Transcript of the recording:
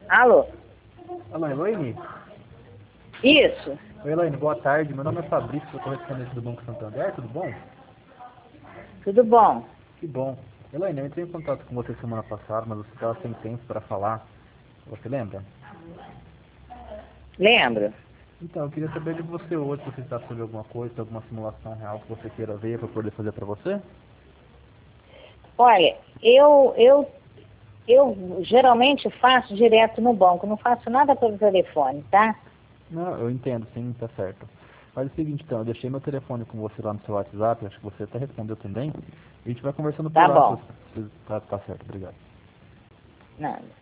Alô? Alô, Elaine? Isso. Oi, Elaine, boa tarde. Meu nome é Fabrício, sou correspondente do Banco Santander, tudo bom? Tudo bom? Que bom. Elaine, eu entrei em contato com você semana passada, mas você estava sem tempo para falar. Você lembra? Lembro. Então, eu queria saber de você hoje, se você está precisando de alguma coisa, alguma simulação real que você queira ver para poder fazer para você? Olha, eu geralmente faço direto no banco, não faço nada pelo telefone, tá? Não, eu entendo, sim, tá certo. Faz o seguinte, então, eu deixei meu telefone com você lá no seu WhatsApp, acho que você até respondeu também. E a gente vai conversando por Tá lá, bom. se tá certo, obrigado. Nada.